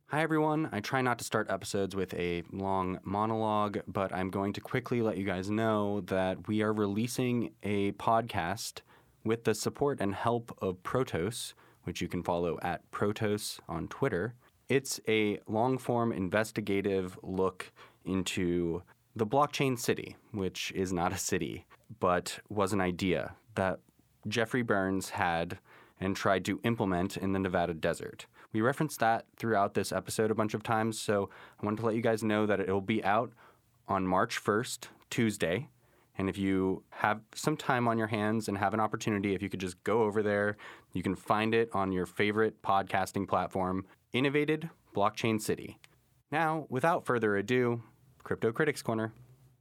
Hi, everyone. I try not to start episodes with a long monologue, but I'm going to quickly let you guys know that we are releasing a podcast with the support and help of Protos, which you can follow at Protos on Twitter. It's a long-form investigative look into the blockchain city, which is not a city, but was an idea that Jeffrey Burns had and tried to implement in the Nevada desert. We referenced that throughout this episode a bunch of times, so I wanted to let you guys know that it will be out on March 1st, Tuesday. And if you have some time on your hands and have an opportunity, if you could just go over there, you can find it on your favorite podcasting platform, Innovated Blockchain City. Now, without further ado, Crypto Critics Corner.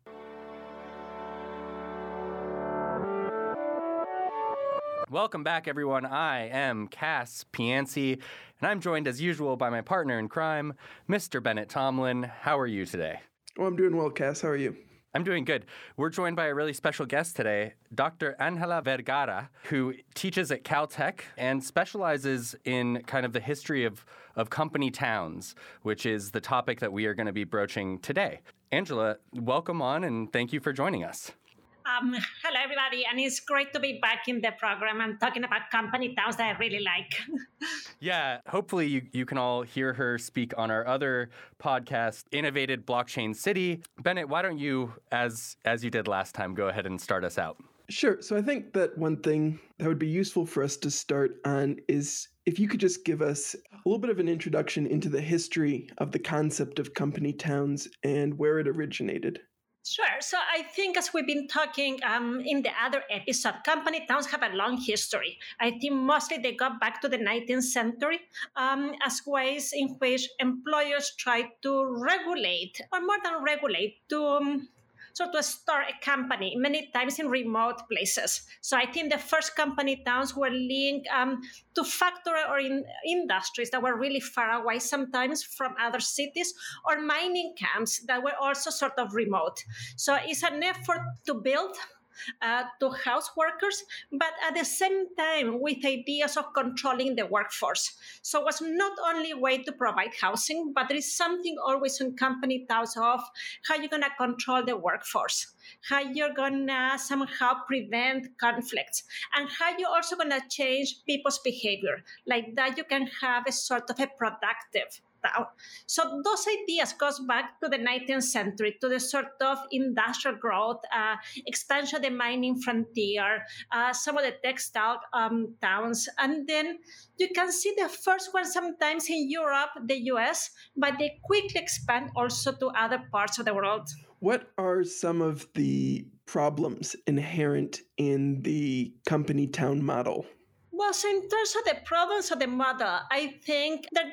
Welcome back, everyone. I am Cass Pianci, and I'm joined as usual by my partner in crime, Mr. Bennett Tomlin. How are you today? Oh, I'm doing well, Cass. How are you? I'm doing good. We're joined by a really special guest today, Dr. Angela Vergara, who teaches at Caltech and specializes in kind of the history of company towns, which is the topic that we are going to be broaching today. Angela, welcome on, and thank you for joining us. Hello, everybody, and it's great to be back in the program and talking about company towns that I really like. Yeah, hopefully you can all hear her speak on our other podcast, Innovated Blockchain City. Bennett, why don't you, as you did last time, go ahead and start us out? Sure. So I think that one thing that would be useful for us to start on is if you could just give us a little bit of an introduction into the history of the concept of company towns and where it originated. Sure. So I think as we've been talking in the other episode, company towns have a long history. I think mostly they go back to the 19th century as ways in which employers try to regulate, or more than regulate, to start a company, many times in remote places. So I think the first company towns were linked to factory or in industries that were really far away sometimes from other cities, or mining camps that were also sort of remote. So it's an effort to build to house workers, but at the same time with ideas of controlling the workforce. So it was not only a way to provide housing, but there is something always in company towns of how you're going to control the workforce, how you're going to somehow prevent conflicts, and how you're also going to change people's behavior. Like that you can have a sort of a productive town. So those ideas goes back to the 19th century, to the sort of industrial growth, expansion of the mining frontier, some of the textile towns. And then you can see the first one sometimes in Europe, the US, but they quickly expand also to other parts of the world. What are some of the problems inherent in the company town model? Well, so in terms of the problems of the model, I think there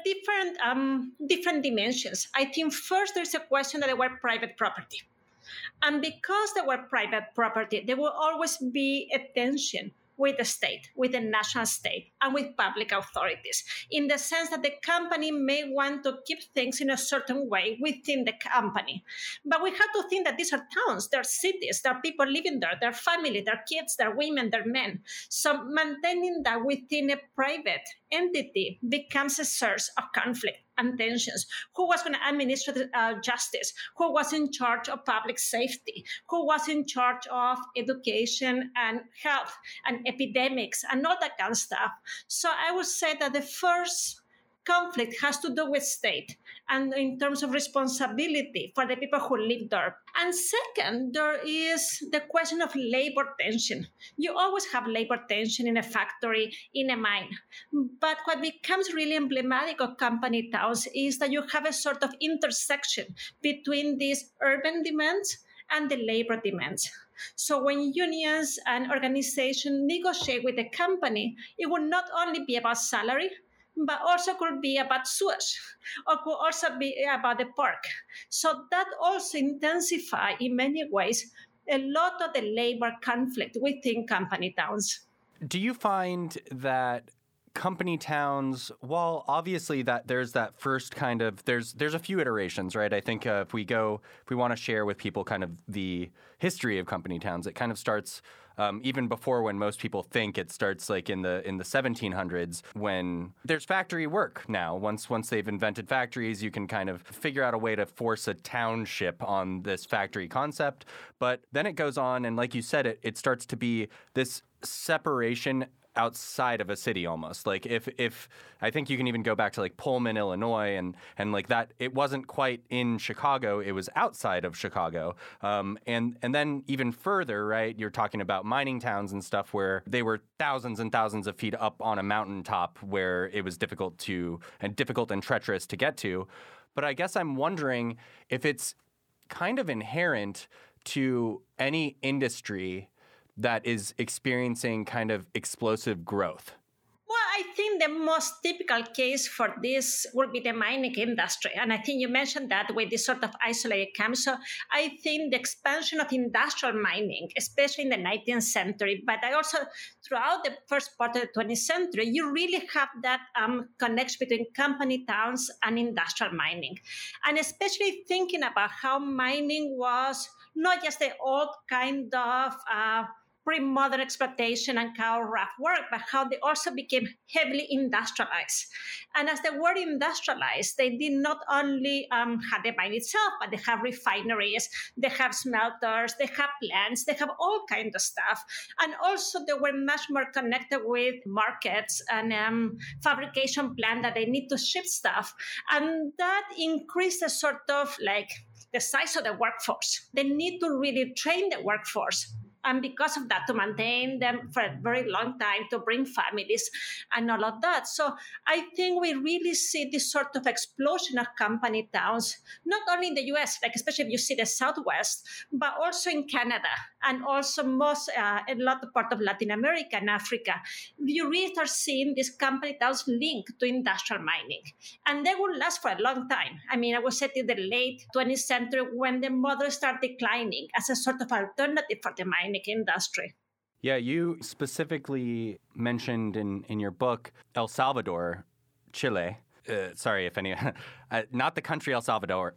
are different dimensions. I think first there's a question that they were private property. And because they were private property, there will always be a tension with the state, with the national state, and with public authorities, in the sense that the company may want to keep things in a certain way within the company. But we have to think that these are towns, they're cities, there are people living there, their family, their kids, their women, their men. So maintaining that within a private entity becomes a source of conflict and tensions. Who was going to administer justice? Who was in charge of public safety? Who was in charge of education and health and epidemics and all that kind of stuff? So I would say that the first conflict has to do with state and in terms of responsibility for the people who live there. And second, there is the question of labor tension. You always have labor tension in a factory, in a mine. But what becomes really emblematic of company towns is that you have a sort of intersection between these urban demands and the labor demands. So when unions and organizations negotiate with the company, it will not only be about salary, but also could be about sewage, or could also be about the park. So that also intensifies, in many ways, a lot of the labor conflict within company towns. Do you find that company towns, while obviously that there's that first kind of there's a few iterations, right? I think if we want to share with people kind of the history of company towns, it kind of starts even before when most people think. It starts like in the 1700s when there's factory work now. Once they've invented factories, you can kind of figure out a way to force a township on this factory concept. But then it goes on, and like you said, it starts to be this separation outside of a city almost. Like if I think you can even go back to like Pullman, Illinois, and like that, it wasn't quite in Chicago, it was outside of Chicago. And then even further, right, you're talking about mining towns and stuff where they were thousands and thousands of feet up on a mountaintop where it was difficult and treacherous to get to. But I guess I'm wondering if it's kind of inherent to any industry that is experiencing kind of explosive growth. Well, I think the most typical case for this would be the mining industry. And I think you mentioned that with this sort of isolated camp. So I think the expansion of industrial mining, especially in the 19th century, but I also throughout the first part of the 20th century, you really have that connection between company towns and industrial mining. And especially thinking about how mining was not just the old kind of pre-modern exploitation and how rough work, but how they also became heavily industrialized. And as they were industrialized, they did not only have the mine itself, but they have refineries, they have smelters, they have plants, they have all kinds of stuff. And also they were much more connected with markets and fabrication plant that they need to ship stuff. And that increased the sort of like the size of the workforce. They need to really train the workforce. And because of that, to maintain them for a very long time, to bring families and all of that. So I think we really see this sort of explosion of company towns, not only in the US, like especially if you see the Southwest, but also in Canada and also a lot of part of Latin America and Africa. You really start seeing these company towns linked to industrial mining. And they will last for a long time. I mean, I would say till the late 20th century when the models start declining as a sort of alternative for the mining industry. Yeah, you specifically mentioned in your book El Salvador, Chile. Sorry if any, not the country El Salvador,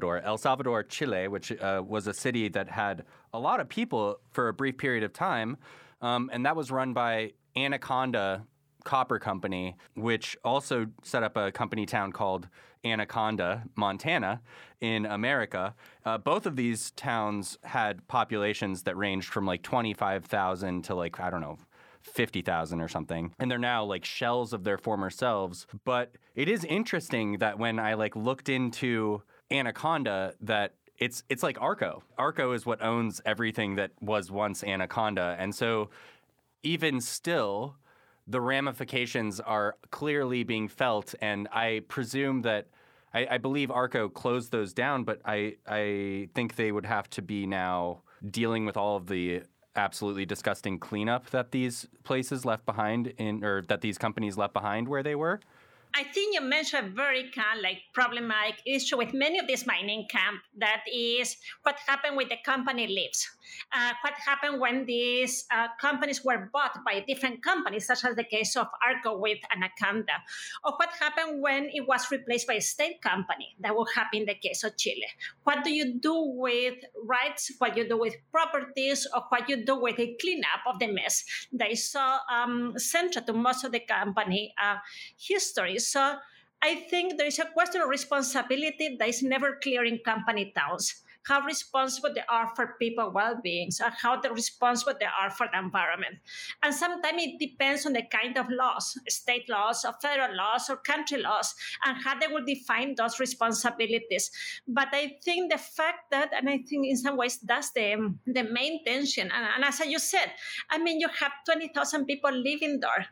Chile, which was a city that had a lot of people for a brief period of time, and that was run by Anaconda Copper Company, which also set up a company town called Anaconda, Montana, in America. Both of these towns had populations that ranged from like 25,000 to like, I don't know, 50,000 or something. And they're now like shells of their former selves. But it is interesting that when I like looked into Anaconda, that it's like Arco. Arco is what owns everything that was once Anaconda. And so even still, the ramifications are clearly being felt, and I presume that I believe Arco closed those down, but I think they would have to be now dealing with all of the absolutely disgusting cleanup that these places left behind or that these companies left behind where they were. I think you mentioned a very kind of like problematic issue with many of these mining camps. That is what happened when the company leaves. What happened when these companies were bought by different companies, such as the case of Arco with Anaconda. Or what happened when it was replaced by a state company. That will happen in the case of Chile. What do you do with rights? What you do with properties? Or what you do with the cleanup of the mess that is so central to most of the company history. So I think there is a question of responsibility that is never clear in company towns. How responsible they are for people's well-being, and how responsible they are for the environment. And sometimes it depends on the kind of laws, state laws or federal laws or country laws, and how they will define those responsibilities. But I think the fact that, and I think in some ways that's the main tension. And as you said, I mean, you have 20,000 people living there,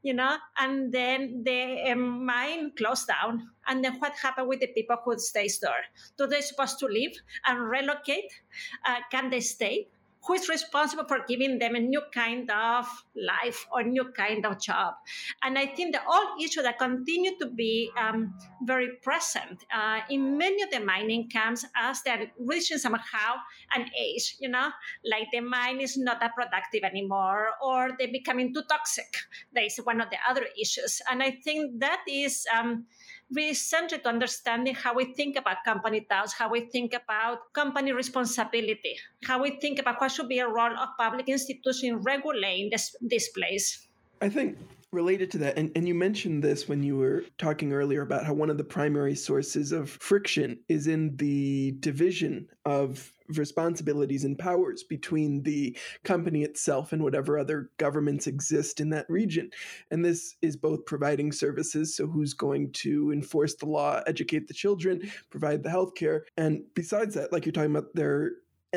and then the mine closed down. And then what happened with the people who stays there? Do they supposed to leave and relocate? Can they stay? who is responsible for giving them a new kind of life or new kind of job? And I think the all issues that continue to be very present in many of the mining camps as they're reaching somehow an age, like the mine is not that productive anymore, or they're becoming too toxic. That is one of the other issues. And I think that is really central to understanding how we think about company towns, how we think about company responsibility, how we think about what should be a role of public institutions in regulating this place. I think related to that, and you mentioned this when you were talking earlier about how one of the primary sources of friction is in the division of responsibilities and powers between the company itself and whatever other governments exist in that region. And this is both providing services, so who's going to enforce the law, educate the children, provide the healthcare. And besides that, like you're talking about, there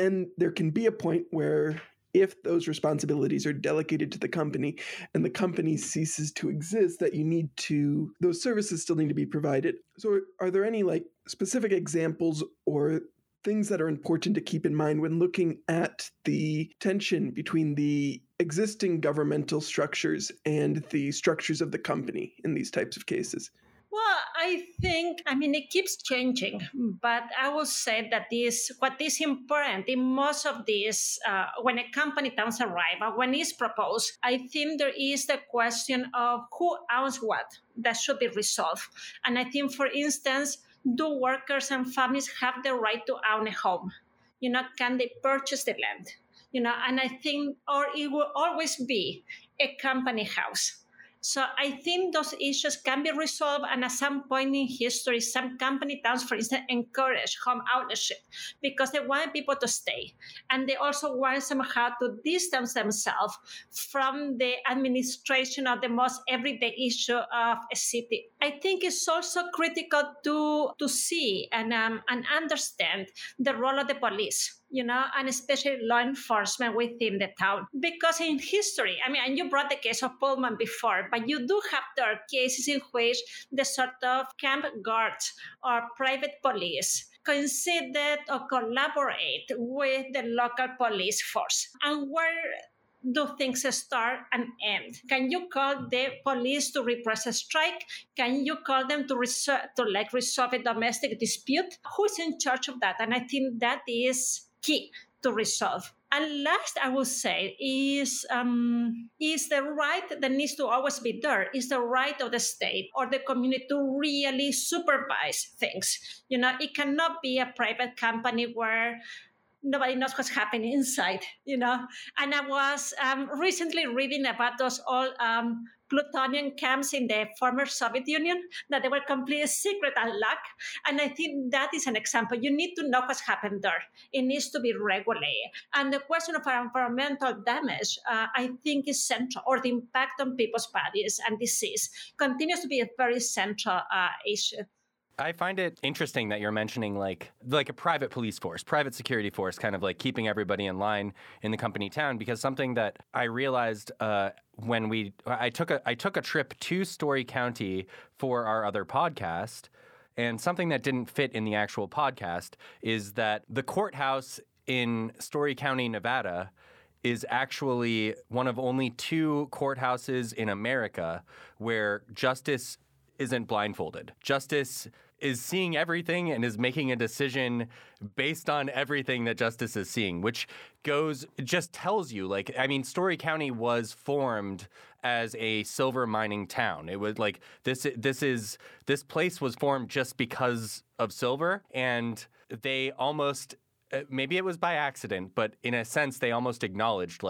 can be a point where if those responsibilities are delegated to the company and the company ceases to exist, that those services still need to be provided. So are there any specific examples or things that are important to keep in mind when looking at the tension between the existing governmental structures and the structures of the company in these types of cases? Well, I think, it keeps changing, but I will say that what is important in most of these, when a company towns arrive, or when it's proposed, I think there is the question of who owns what that should be resolved. And I think, for instance, do workers and families have the right to own a home? Can they purchase the land? And I think, or it will always be a company house. So I think those issues can be resolved, and at some point in history, some company towns, for instance, encourage home ownership because they want people to stay. And they also want somehow to distance themselves from the administration of the most everyday issue of a city. I think it's also critical to see and understand the role of the police, and especially law enforcement within the town. Because in history, and you brought the case of Pullman before, but you do have there cases in which the sort of camp guards or private police coincided or collaborate with the local police force. And where do things start and end? Can you call the police to repress a strike? Can you call them to resolve a domestic dispute? Who's in charge of that? And I think that is key to resolve. And last, I would say, is the right that needs to always be there, is the right of the state or the community to really supervise things. It cannot be a private company where nobody knows what's happening inside, And I was recently reading about those old plutonium camps in the former Soviet Union, that they were completely secret and locked. And I think that is an example. You need to know what's happened there. It needs to be regulated. And the question of environmental damage, I think, is central, or the impact on people's bodies and disease continues to be a very central issue. I find it interesting that you're mentioning like a private police force, private security force, kind of like keeping everybody in line in the company town, because something that I realized when I took a trip to Story County for our other podcast, and something that didn't fit in the actual podcast is that the courthouse in Story County, Nevada, is actually one of only 2 courthouses in America where justice isn't blindfolded. Justice is seeing everything and is making a decision based on everything that justice is seeing, which just tells you, Story County was formed as a silver mining town. It was like this place was formed just because of silver, and they almost, maybe it was by accident, but in a sense they almost acknowledged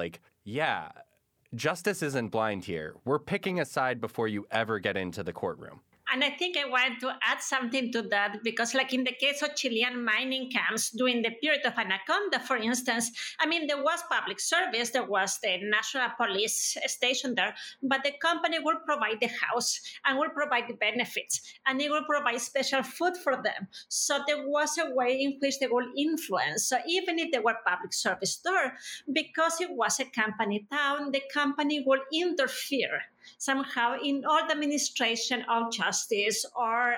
justice isn't blind here. We're picking a side before you ever get into the courtroom. And I think I want to add something to that, because like in the case of Chilean mining camps during the period of Anaconda, for instance, there was public service, there was the national police station there, but the company will provide the house and will provide the benefits, and it will provide special food for them. So there was a way in which they will influence. So even if there were public service there, because it was a company town, the company will interfere somehow in all the administration of justice or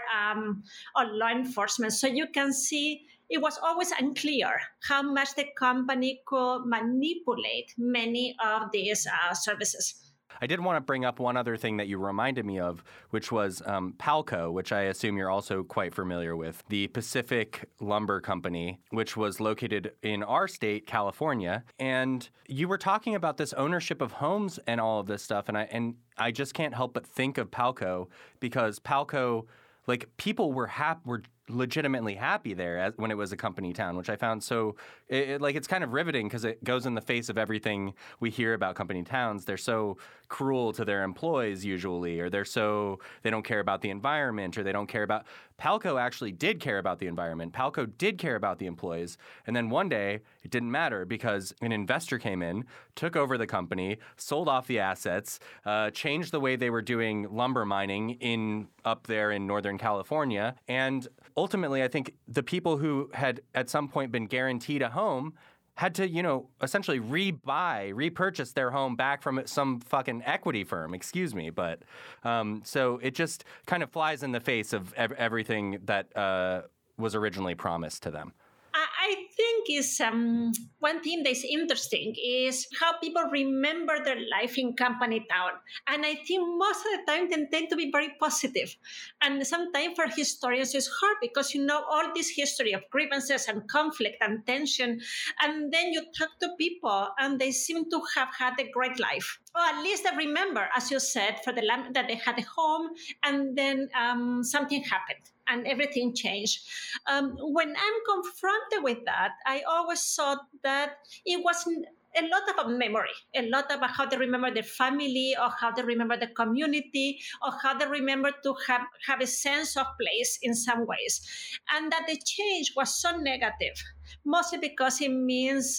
law enforcement. So you can see it was always unclear how much the company could manipulate many of these services. I did want to bring up one other thing that you reminded me of, which was Palco, which I assume you're also quite familiar with, the Pacific Lumber Company, which was located in our state, California. And you were talking about this ownership of homes and all of this stuff, and I just can't help but think of Palco because Palco, like, people were legitimately happy there when it was a company town, which I found so it's kind of riveting because it goes in the face of everything we hear about company towns. They're so cruel to their employees usually, or they don't care about the environment, or they don't care about. Palco actually did care about the environment. Palco did care about the employees. And then one day it didn't matter because an investor came in, took over the company, sold off the assets, changed the way they were doing lumber mining up there in Northern California. And ultimately, I think the people who had at some point been guaranteed a home had to, essentially repurchase their home back from some fucking equity firm, excuse me. But so it just kind of flies in the face of everything that was originally promised to them. I think is one thing that's interesting is how people remember their life in company town. And I think most of the time they tend to be very positive. And sometimes for historians it's hard because all this history of grievances and conflict and tension. And then you talk to people and they seem to have had a great life. Or at least they remember, as you said, that they had a home and then something happened. And everything changed. When I'm confronted with that, I always thought that it wasn't a lot about memory, a lot about how they remember their family or how they remember the community or how they remember to have a sense of place in some ways. And that the change was so negative, mostly because it means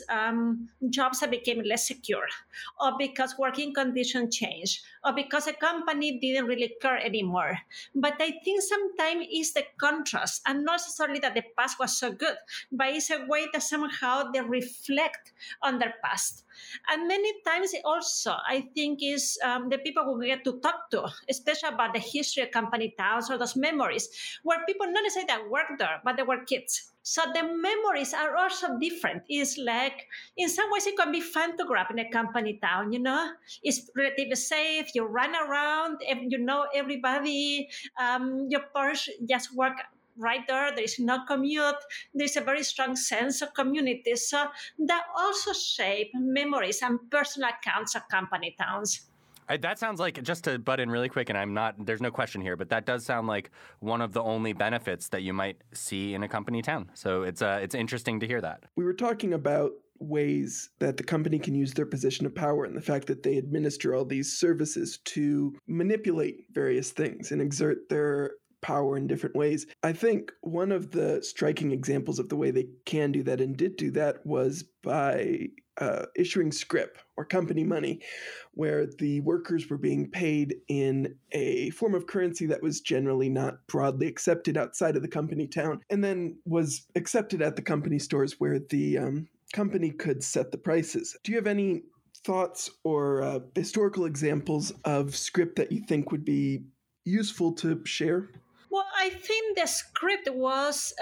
jobs that became less secure, or because working conditions changed, or because a company didn't really care anymore. But I think sometimes it's the contrast, and not necessarily that the past was so good, but it's a way that somehow they reflect on their past. And many times also, I think, is the people who get to talk to, especially about the history of company towns or those memories, where people not necessarily that worked there, but they were kids. So the memories are also different. It's like, in some ways, it can be fun to grow up in a company town, It's relatively safe. You run around, you know everybody. Your parents just work right there. There is no commute. There's a very strong sense of community. So that also shape memories and personal accounts of company towns. That sounds like, just to butt in really quick, and there's no question here, but that does sound like one of the only benefits that you might see in a company town. So it's interesting to hear that. We were talking about ways that the company can use their position of power and the fact that they administer all these services to manipulate various things and exert their power in different ways. I think one of the striking examples of the way they can do that and did do that was by issuing scrip or company money, where the workers were being paid in a form of currency that was generally not broadly accepted outside of the company town, and then was accepted at the company stores where the company could set the prices. Do you have any thoughts or historical examples of scrip that you think would be useful to share? Well, I think the script was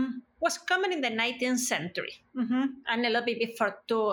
common in the 19th century, and a little bit before too.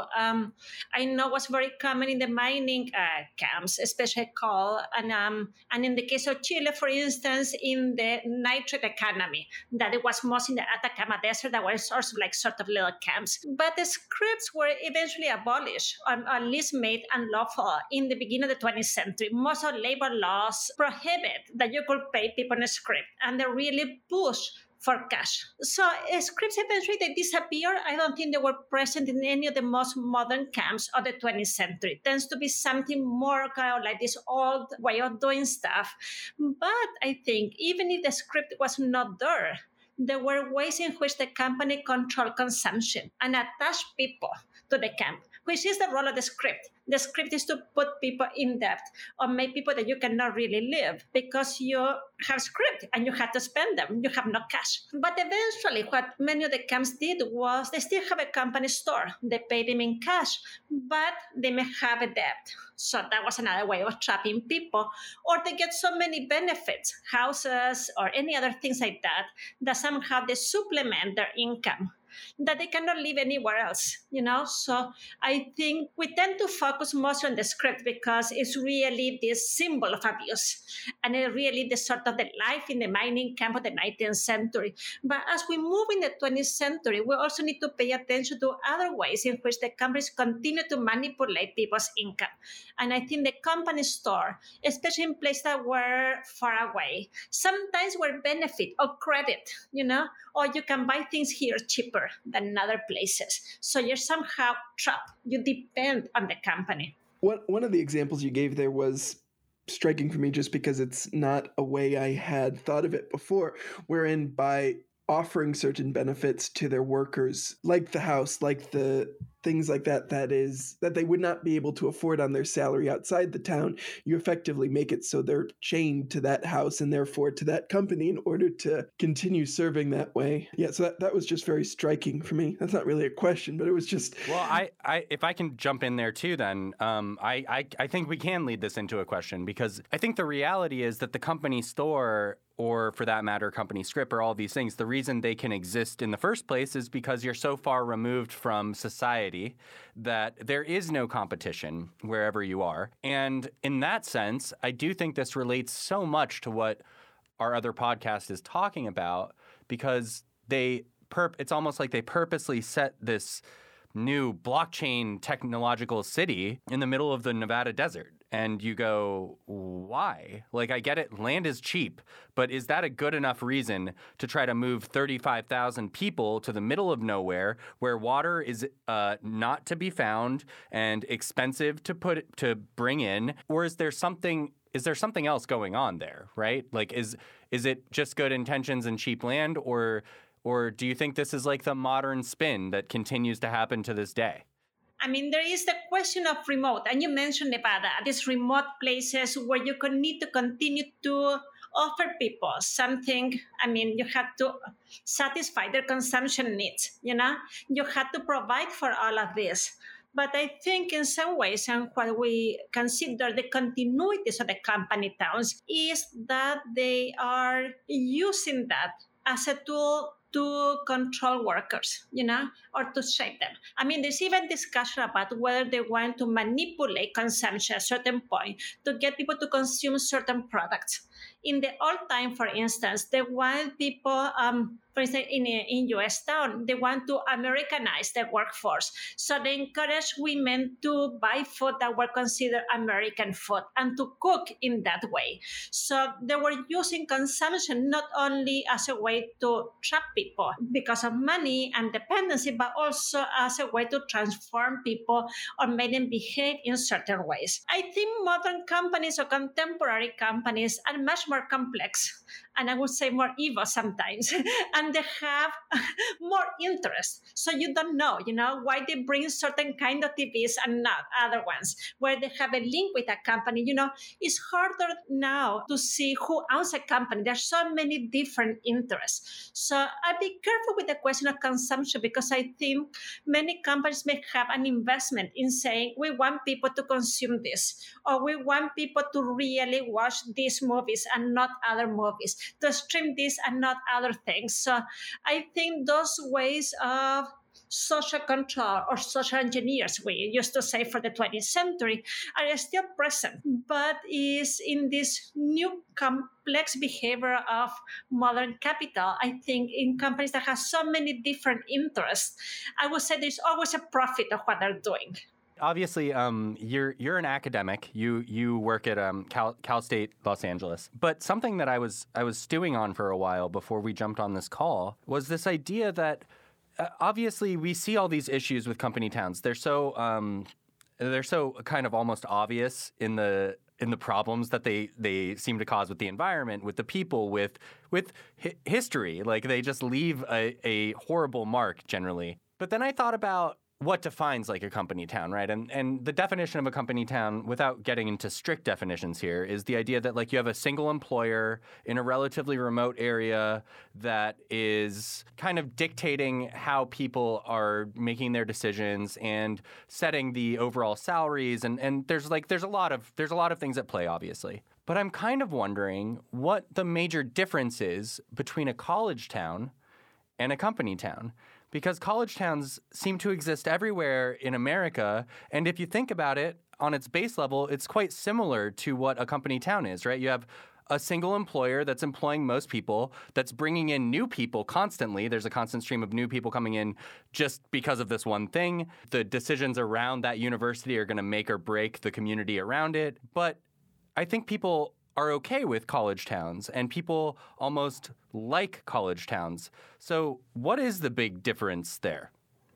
I know it was very common in the mining camps, especially coal, and in the case of Chile, for instance, in the nitrate economy, that it was most in the Atacama Desert, that were sort of little camps. But the scripts were eventually abolished, or at least made unlawful in the beginning of the 20th century. Most of labor laws prohibit that you could pay people in a script, and they really pushed for cash. So scripts eventually they disappear. I don't think they were present in any of the most modern camps of the 20th century. It tends to be something more kind of like this old way of doing stuff. But I think even if the script was not there were ways in which the company controlled consumption and attached people to the camp. which is the role of the script. The script is to put people in debt or make people that you cannot really live because you have script and you have to spend them. You have no cash. But eventually, what many of the camps did was they still have a company store. They pay them in cash, but they may have a debt. So that was another way of trapping people. Or they get so many benefits, houses or any other things like that, that somehow they supplement their income, that they cannot live anywhere else, So I think we tend to focus most on the script because it's really this symbol of abuse and it's really the sort of the life in the mining camp of the 19th century. But as we move in the 20th century, we also need to pay attention to other ways in which the companies continue to manipulate people's income. And I think the company store, especially in places that were far away, sometimes were benefit or credit, or you can buy things here cheaper than in other places. So you're somehow trapped. You depend on the company. One of the examples you gave there was striking for me just because it's not a way I had thought of it before, wherein by offering certain benefits to their workers, like the house, like the things like that they would not be able to afford on their salary outside the town, you effectively make it so they're chained to that house and therefore to that company in order to continue serving that way. Yeah, so that was just very striking for me. That's not really a question, but it was just... Well, I if I can jump in there too, then I think we can lead this into a question, because I think the reality is that the company store, or for that matter, company script, or all these things, the reason they can exist in the first place is because you're so far removed from society that there is no competition wherever you are. And in that sense, I do think this relates so much to what our other podcast is talking about, because it's almost like they purposely set this new blockchain technological city in the middle of the Nevada desert. And you go, why? Like, I get it, land is cheap, but is that a good enough reason to try to move 35,000 people to the middle of nowhere where water is not to be found and expensive to bring in? Or is there something else going on there, right? Like, is it just good intentions and cheap land, or do you think this is like the modern spin that continues to happen to this day? I mean, there is the question of remote, and you mentioned Nevada, these remote places where you need to continue to offer people something. I mean, you have to satisfy their consumption needs, You have to provide for all of this. But I think in some ways, and what we consider the continuities of the company towns, is that they are using that as a tool to control workers, or to shape them. I mean, there's even discussion about whether they want to manipulate consumption at a certain point to get people to consume certain products. In the old time, for instance, they want people, for instance, in U.S. town, they want to Americanize the workforce. So they encourage women to buy food that were considered American food and to cook in that way. So they were using consumption not only as a way to trap people because of money and dependency, but also as a way to transform people or make them behave in certain ways. I think modern companies or contemporary companies are much more complex, and I would say more evil sometimes, and they have more interest. So you don't know, why they bring certain kind of TVs and not other ones, where they have a link with a company. It's harder now to see who owns a company. There's so many different interests. So I'd be careful with the question of consumption, because I think many companies may have an investment in saying, we want people to consume this, or we want people to really watch these movies and not other movies, to stream this and not other things. So I think those ways of social control or social engineers, we used to say for the 20th century, are still present, but is in this new complex behavior of modern capital. I think in companies that have so many different interests, I would say there's always a profit of what they're doing. Obviously, you're an academic. You work at Cal State Los Angeles. But something that I was stewing on for a while before we jumped on this call was this idea that obviously we see all these issues with company towns. They're so kind of almost obvious in the problems that they seem to cause with the environment, with the people, with history. Like, they just leave a horrible mark generally. But then I thought about what defines like a company town, right? And the definition of a company town, without getting into strict definitions here, is the idea that like you have a single employer in a relatively remote area that is kind of dictating how people are making their decisions and setting the overall salaries. And there's a lot of things at play, obviously. But I'm kind of wondering what the major difference is between a college town and a company town. Because college towns seem to exist everywhere in America. And if you think about it, on its base level, it's quite similar to what a company town is, right? You have a single employer that's employing most people, that's bringing in new people constantly. There's a constant stream of new people coming in just because of this one thing. The decisions around that university are going to make or break the community around it. But I think people are okay with college towns, and people almost like college towns. So what is the big difference there?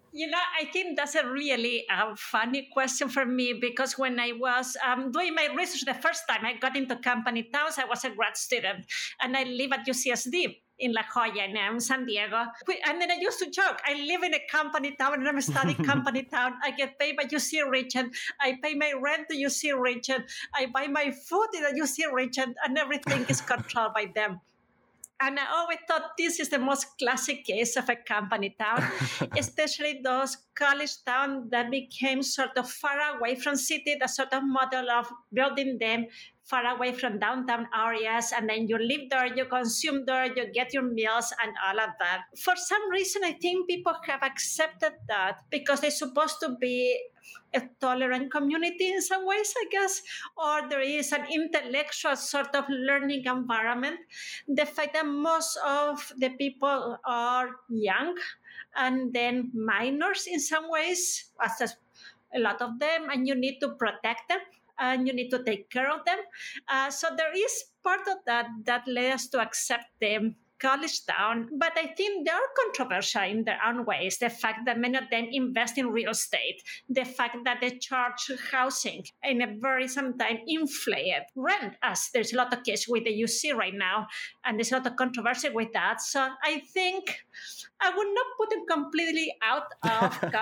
I think that's a really funny question for me, because when I was doing my research the first time I got into company towns, I was a grad student, and I live at UCSD in La Jolla in San Diego. And then I used to joke, I live in a company town and I'm studying company town. I get paid by UC Regent. I pay my rent to UC Regent. I buy my food in a UC Regent, and everything is controlled by them. And I always thought this is the most classic case of a company town, especially those college towns that became sort of far away from city, the sort of model of building them far away from downtown areas, and then you live there, you consume there, you get your meals and all of that. For some reason, I think people have accepted that because they're supposed to be a tolerant community in some ways, I guess, or there is an intellectual sort of learning environment. The fact that most of the people are young and then minors in some ways, as a lot of them, and you need to protect them and you need to take care of them. So there is part of that led us to accept them college town, but I think they are controversial in their own ways. The fact that many of them invest in real estate, the fact that they charge housing in a very sometimes inflated rent, as there's a lot of cases with the UC right now, and there's a lot of controversy with that. So I think I would not put them completely out of a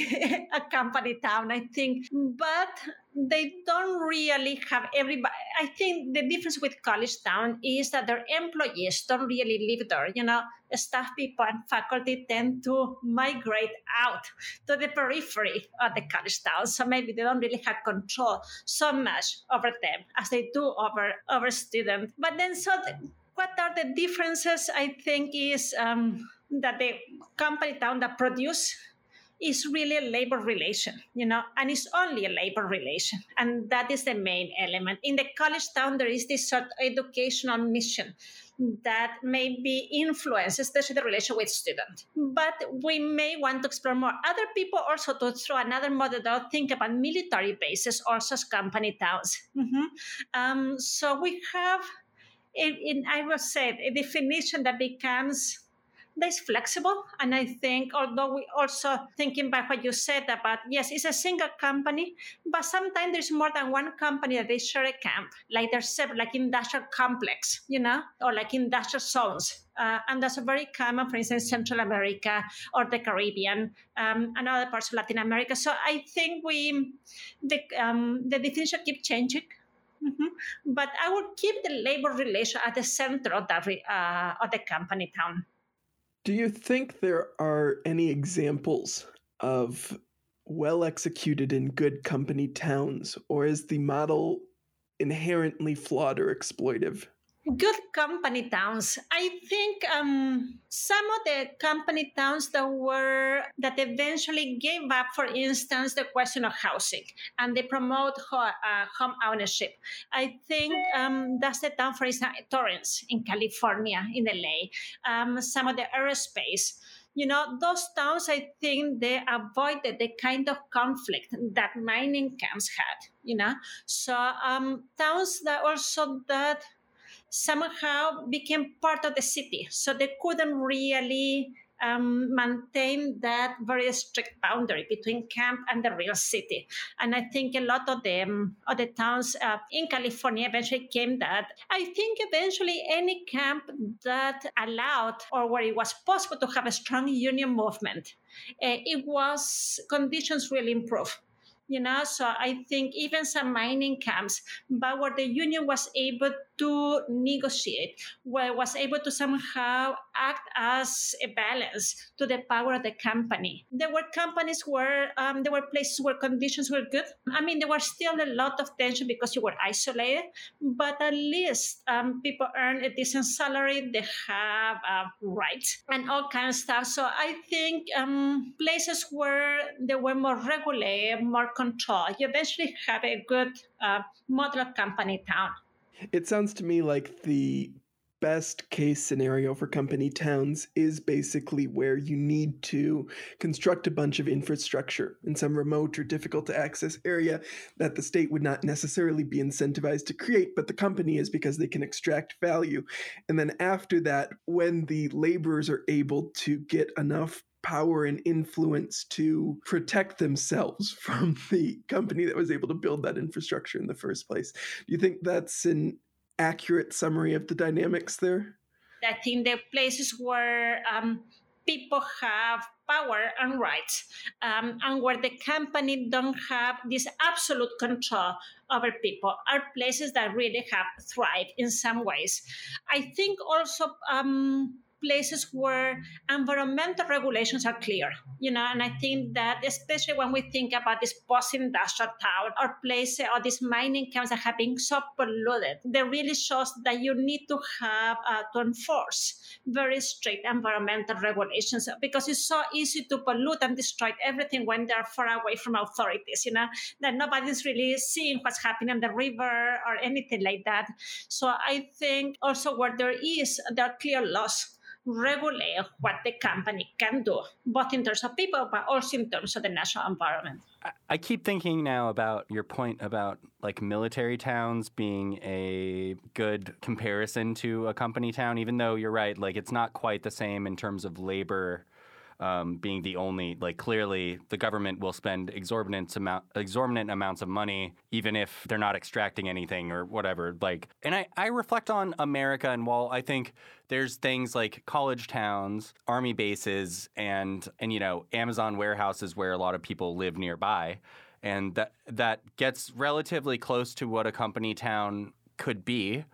company town, I think, but they don't really have everybody. I think the difference with college town is that their employees don't really live there. Staff people and faculty tend to migrate out to the periphery of the college town. So maybe they don't really have control so much over them as they do over students. But then, what are the differences? I think is that the company town that produce is really a labor relation, and it's only a labor relation. And that is the main element. In the college town, there is this sort of educational mission that may be influenced, especially the relation with students. But we may want to explore more. Other people also to throw another model that think about military bases also as company towns. Mm-hmm. So we have, I would say, a definition that becomes that's flexible. And I think, although we also thinking back what you said about, yes, it's a single company, but sometimes there's more than one company that they share a camp, like there's several, like industrial complex, or like industrial zones. And that's very common, for instance, Central America or the Caribbean and other parts of Latin America. So I think the definition keep changing. Mm-hmm. But I would keep the labor relation at the center of the company town. Do you think there are any examples of well-executed and good company towns, or is the model inherently flawed or exploitive? Good company towns. I think some of the company towns that eventually gave up, for instance, the question of housing, and they promote home ownership. I think that's the town, for instance, Torrance in California, in LA. Some of the aerospace. Those towns, I think they avoided the kind of conflict that mining camps had, So towns that somehow became part of the city. So they couldn't really maintain that very strict boundary between camp and the real city. And I think a lot of the towns in California eventually came that. I think eventually any camp that allowed or where it was possible to have a strong union movement, it was conditions really improved. So I think even some mining camps, but where the union was able to negotiate, where it was able to somehow act as a balance to the power of the company. There were companies where there were places where conditions were good. I mean, there was still a lot of tension because you were isolated, but at least people earn a decent salary, they have rights and all kinds of stuff. So I think places where they were more regulated, more control, you eventually have a good model company town. It sounds to me like the best case scenario for company towns is basically where you need to construct a bunch of infrastructure in some remote or difficult to access area that the state would not necessarily be incentivized to create, but the company is because they can extract value. And then after that, when the laborers are able to get enough power and influence to protect themselves from the company that was able to build that infrastructure in the first place. Do you think that's an accurate summary of the dynamics there? I think the places where people have power and rights, and where the company don't have this absolute control over people, are places that really have thrived in some ways. I think also places where environmental regulations are clear, and I think that especially when we think about this post-industrial town or place or these mining camps that have been so polluted, that really shows that you need to have to enforce very strict environmental regulations because it's so easy to pollute and destroy everything when they're far away from authorities, that nobody's really seeing what's happening on the river or anything like that. So I think also where there are clear laws regulate what the company can do, both in terms of people, but also in terms of the natural environment. I keep thinking now about your point about like military towns being a good comparison to a company town, even though you're right, like it's not quite the same in terms of labor being the only, like clearly the government will spend exorbitant amounts of money, even if they're not extracting anything or whatever. Like, and I reflect on America, and while I think there's things like college towns, army bases, and Amazon warehouses where a lot of people live nearby, and that gets relatively close to what a company town could be.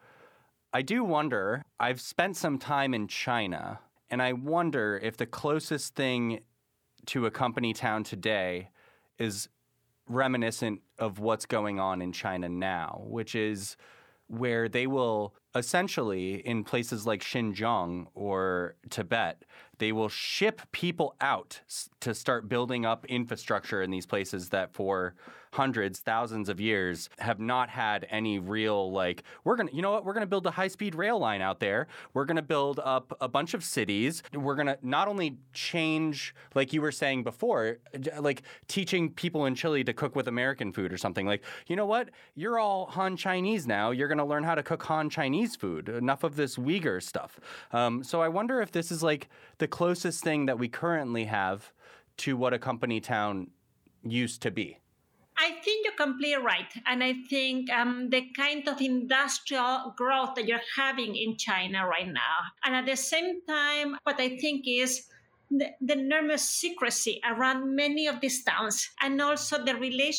I do wonder, I've spent some time in China, and I wonder if the closest thing to a company town today is reminiscent of what's going on in China now, which is where they will essentially, in places like Xinjiang or Tibet, they will ship people out to start building up infrastructure in these places that for hundreds, thousands of years have not had any real, like, we're going to build a high-speed rail line out there. We're going to build up a bunch of cities. We're going to not only change, like you were saying before, like teaching people in Chile to cook with American food or something. Like, you know what? You're all Han Chinese now. You're going to learn how to cook Han Chinese food. Enough of this Uyghur stuff. So I wonder if this is like the closest thing that we currently have to what a company town used to be. I think you're completely right. And I think the kind of industrial growth that you're having in China right now, and at the same time, what I think is the enormous secrecy around many of these towns, and also the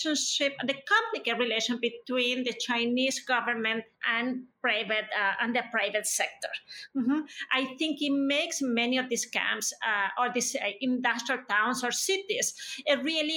complicated relation between the Chinese government and the private sector. Mm-hmm. I think it makes many of these camps or these industrial towns or cities a really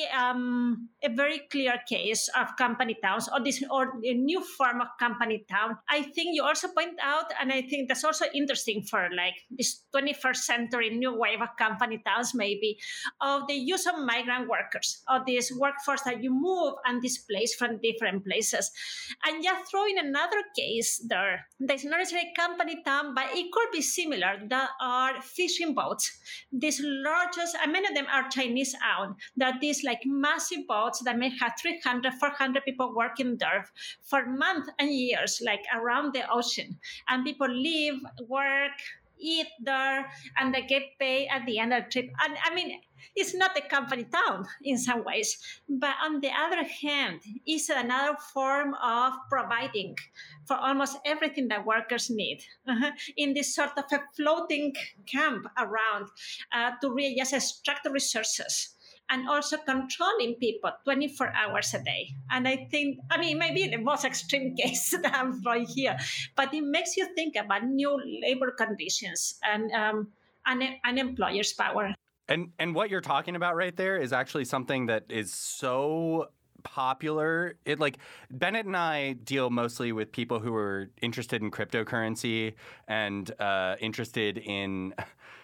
a very clear case of company towns or a new form of company town. I think you also point out, and I think that's also interesting for like this 21st century new wave of company towns, maybe, of the use of migrant workers, of this workforce that you move and displace from different places. And just throw in another case there. There's not necessarily a company town, but it could be similar. There are fishing boats. These largest, and many of them are Chinese owned. There are these like massive boats that may have 300, 400 people working there for months and years, like around the ocean. And people live, work, eat there, and they get paid at the end of the trip. And I mean, it's not a company town in some ways, but on the other hand, it's another form of providing for almost everything that workers need in this sort of a floating camp around to really just extract the resources and also controlling people 24 hours a day. And I think, I mean, maybe the most extreme case that I'm throwing here, but it makes you think about new labor conditions and an employer's power. And what you're talking about right there is actually something that is so popular. It like Bennett and I deal mostly with people who are interested in cryptocurrency and interested in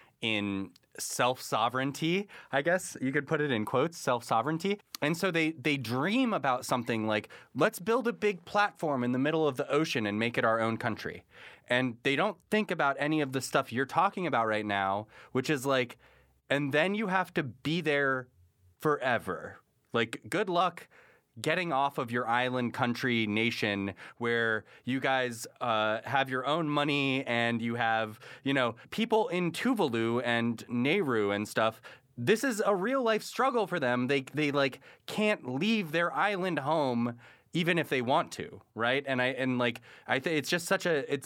self-sovereignty, I guess you could put it in quotes, self-sovereignty. And so they dream about something like, let's build a big platform in the middle of the ocean and make it our own country. And they don't think about any of the stuff you're talking about right now, which is like, and then you have to be there forever. Like, good luck getting off of your island country nation where you guys have your own money and you have, you know, people in Tuvalu and Nauru and stuff. This is a real life struggle for them. They like can't leave their island home even if they want to, right? And I think it's just such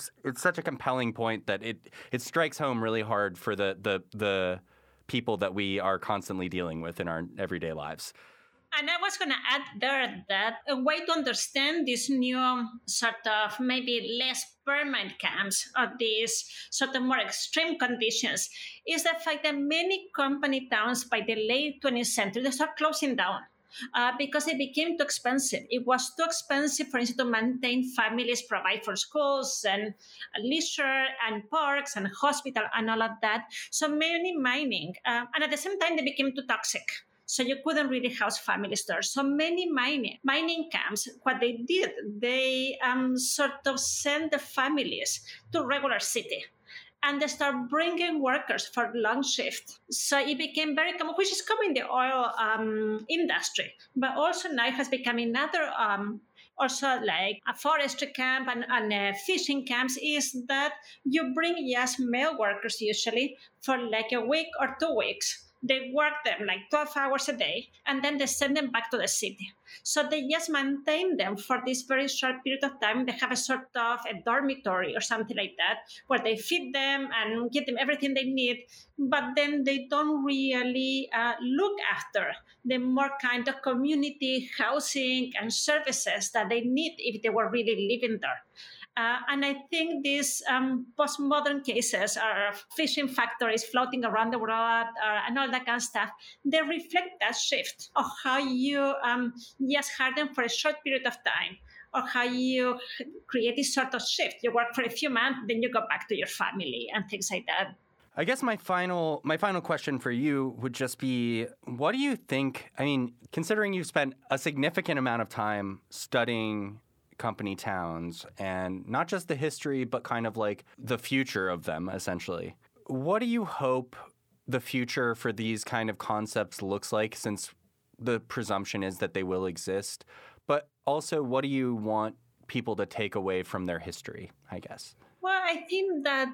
a compelling point that it strikes home really hard for the people that we are constantly dealing with in our everyday lives. And I was going to add there that a way to understand these new sort of maybe less permanent camps or these sort of more extreme conditions is the fact that many company towns by the late 20th century, they start closing down. Because it became too expensive. It was too expensive, for instance, to maintain families, provide for schools and leisure and parks and hospital and all of that. So many mining, and at the same time, they became too toxic. So you couldn't really house families there. So many mining camps, what they did, they sort of sent the families to regular city. And they start bringing workers for long shift. So it became very common, which is common in the oil industry, but also now it has become another, also like a forestry camp and fishing camps, is that you bring just male workers usually for like a week or 2 weeks. They work them like 12 hours a day, and then they send them back to the city. So they just maintain them for this very short period of time. They have a sort of a dormitory or something like that, where they feed them and give them everything they need, but then they don't really look after the more kind of community housing and services that they need if they were really living there. And I think these postmodern cases are fishing factories floating around the world and all that kind of stuff. They reflect that shift of how you just hire them for a short period of time, or how you create this sort of shift. You work for a few months, then you go back to your family and things like that. I guess my final question for you would just be, what do you think, I mean, considering you've spent a significant amount of time studying company towns and not just the history, but kind of like the future of them, essentially. What do you hope the future for these kind of concepts looks like, since the presumption is that they will exist? But also, what do you want people to take away from their history, I guess? Well, I think that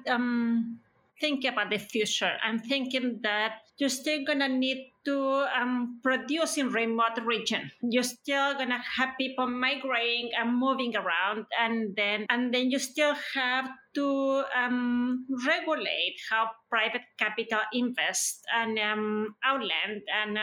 thinking about the future, I'm thinking that you're still going to need to produce in remote region. You're still going to have people migrating and moving around, and then you still have to regulate how private capital invests and outland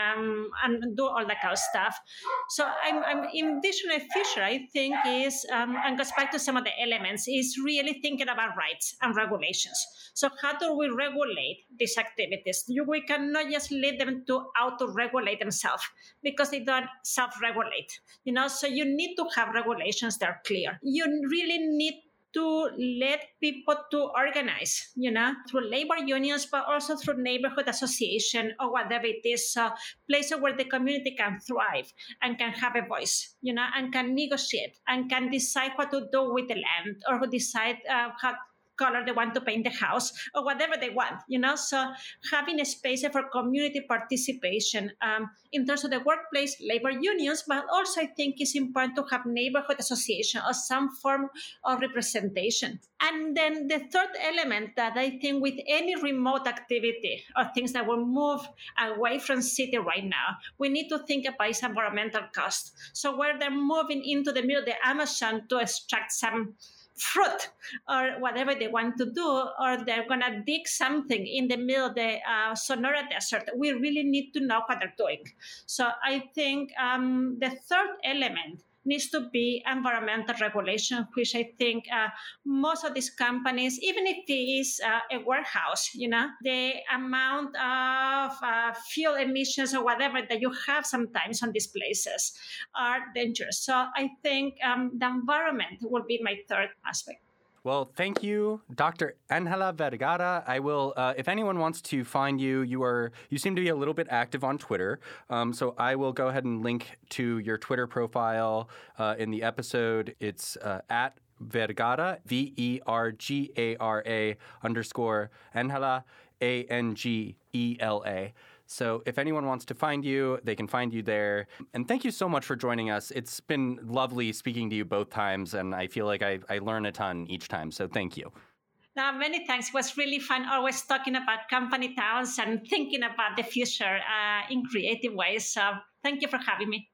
and do all that kind of stuff. So I'm envisioning a future, I think, is and goes back to some of the elements, is really thinking about rights and regulations. So how do we regulate these activities? We cannot just let them to auto-regulate themselves because they don't self-regulate. So you need to have regulations that are clear. You really need to let people to organize, through labor unions, but also through neighborhood association or whatever it is, places where the community can thrive and can have a voice, and can negotiate and can decide what to do with the land, or decide how color they want to paint the house or whatever they want, So having a space for community participation in terms of the workplace, labor unions, but also I think it's important to have neighborhood association or some form of representation. And then the third element that I think with any remote activity or things that will move away from city right now, we need to think about its environmental cost. So where they're moving into the middle of the Amazon to extract some fruit or whatever they want to do, or they're going to dig something in the middle of the Sonora Desert, we really need to know what they're doing. So I think the third element needs to be environmental regulation, which I think most of these companies, even if it is a warehouse, the amount of fuel emissions or whatever that you have sometimes on these places are dangerous. So I think the environment will be my third aspect. Well, thank you, Dr. Angela Vergara. I will, if anyone wants to find you, you seem to be a little bit active on Twitter. So I will go ahead and link to your Twitter profile in the episode. It's at Vergara, VERGARA _ Angela, ANGELA. So if anyone wants to find you, they can find you there. And thank you so much for joining us. It's been lovely speaking to you both times, and I feel like I learn a ton each time. So thank you. Many thanks. It was really fun always talking about company towns and thinking about the future in creative ways. So thank you for having me.